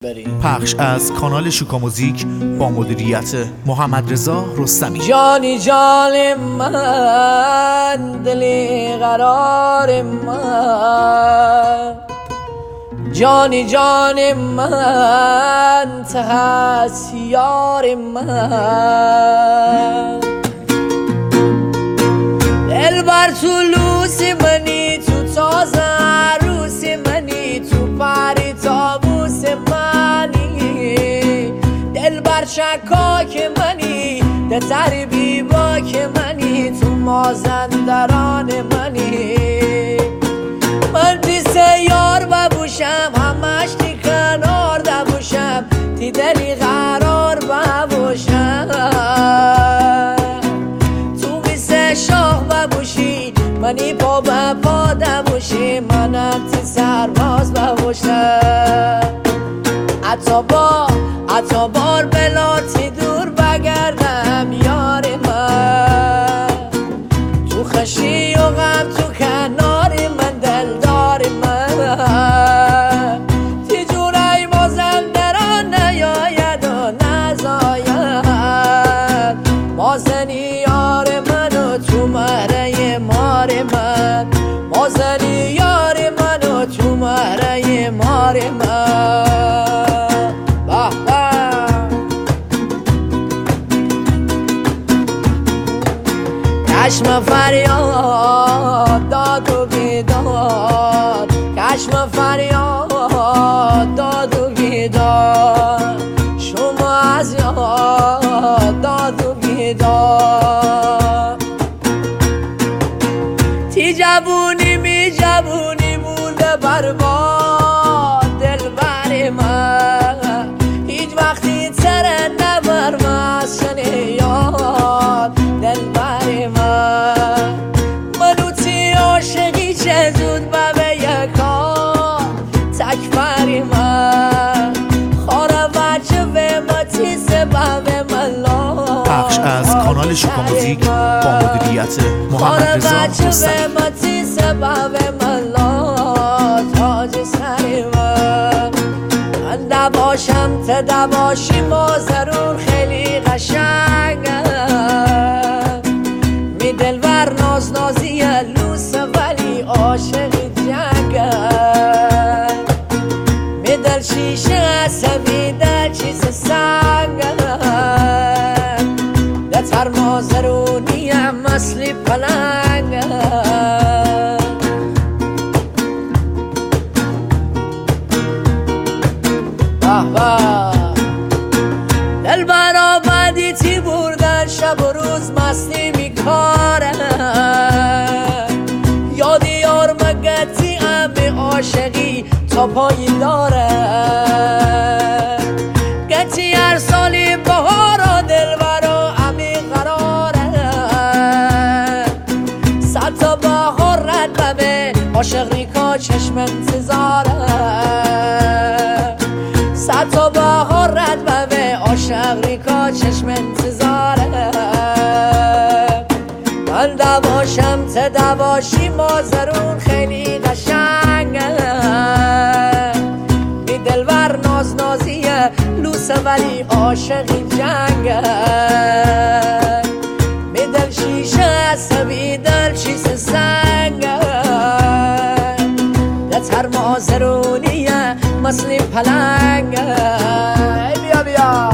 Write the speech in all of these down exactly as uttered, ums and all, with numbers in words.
پخش از کانال شوکا موزیک با مدیریت محمد رضا رستمی. جانی جان من، دلی قرار من، جانی جان من، ته از یار من. دل بر تو لوس منی، تو تازه عروس منی، تو پری تابوس منی. دل بر شکاک منی، ده تربی باک منی، تو مازندران منی. من پیس یار ببوشم، همش تی کنار دبوشم، تی دلی قرار ببوشم. تو پیس شاه ببوشی، منی پا به پا دبوشی، منم تی سرباز ببوشم. حتی با حتی بار بلاتی دور بگردم یار من، تو خشی و غم تو کنار من، دلدار من. تی جورای مازندران نیاید و نزاید، مازنی یار من و تو مهره مار من، مازنی یار من و تو مهره مار من. کشم فریاد داد و بیداد، کشم فریاد داد و بیداد، شما از یاد داد و بیداد. تی جوونی می جوونی مونده برباد، دل بر من هیچ وقتی تره نبر مسکن یاد، دل بر من. منو تی عاشقی چه زود به یکا تک بر من، خاره وچه به ما تی سبب ملا. پخش از کانال شوکا موزیک با مدیریت محمد رضا رستمی. ما تی سبب ملا تاج سر من. من دباشم ته دباشی مازرون خیلی قشنگه، می دلور ناز نازی لوس ولی عاشقی جنگه. می دل شیشه عصبی دل چیز سنگه، دتر مازرونی هم مثلی پلنگه. دل برا بدی تی بردن، شب و روز مستی میکاره. یادی یار مگتی همه عاشقی تا پایی داره. گتی هر سالی بهارا دل برا همی قراره. صد تا بهار رد ببه عاشق ریکا چشم انتظاره. صد تا بهار رد ببه عاشق ریکا چشم انتظاره. من دواشم ته دواشی مازرون خیلی قشنگه، می دلور ناز نازیه لوسه ولی عاشقی جنگه. می دل شیشه عصبی دل چیز سنگه، دتر مازرونیه مثلی پلنگه. بیا بیا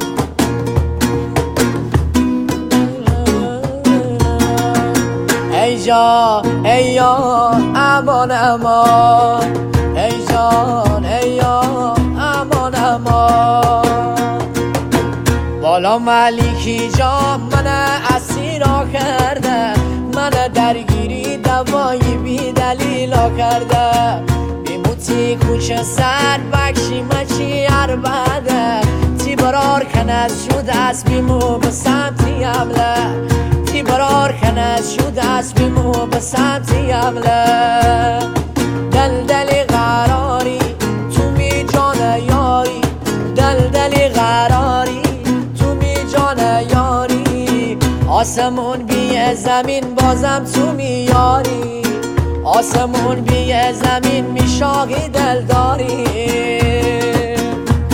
ای جان ای یا امان امان، ای جان ای یا امان امان. بالا ملیکی جان من اسیرا کرده، من درگیری دوایی بی دلیلا کرده. بیموتی کوچه سر بکشی مچی عربده، تی برار کنز شد از بیمو به سمتی عمله. تی برار کنز شد از بیمو به سمتی عمله. دل دلی قراری تو می جان یاری، دل دلی قراری تو می جان یاری. آسمون بی زمین بازم تو میاری، آسمون بی زمین میشاقی دل داری.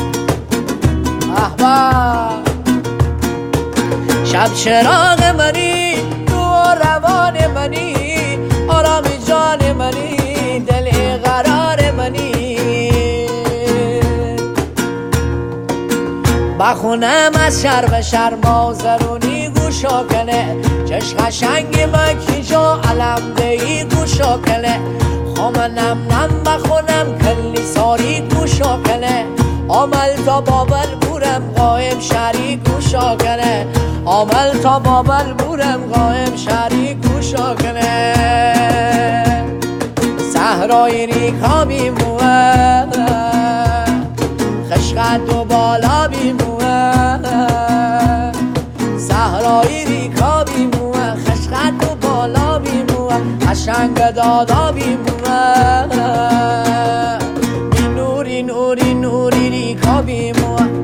شب چراغ منی تو روان منی آرام جان منی دل قرار منی بخونم از شر به شر مازرونی گوشا کنه چش قشنگ مکی جا علم دهی گوشا کنه خامنم نم بخونم کلی ساری گوشا کنه عمل تا بابل بورم قایم شری گوشا کنه عمل تا بابل بورم قایم شری گوشا کنه صحرای ریکا بیموه خشقت و بالا بیموه صحرای ریکا بیموه خشقت و بالا بیموه قشنگ دادا بیموه نوری نوری نوری ریکا بیموه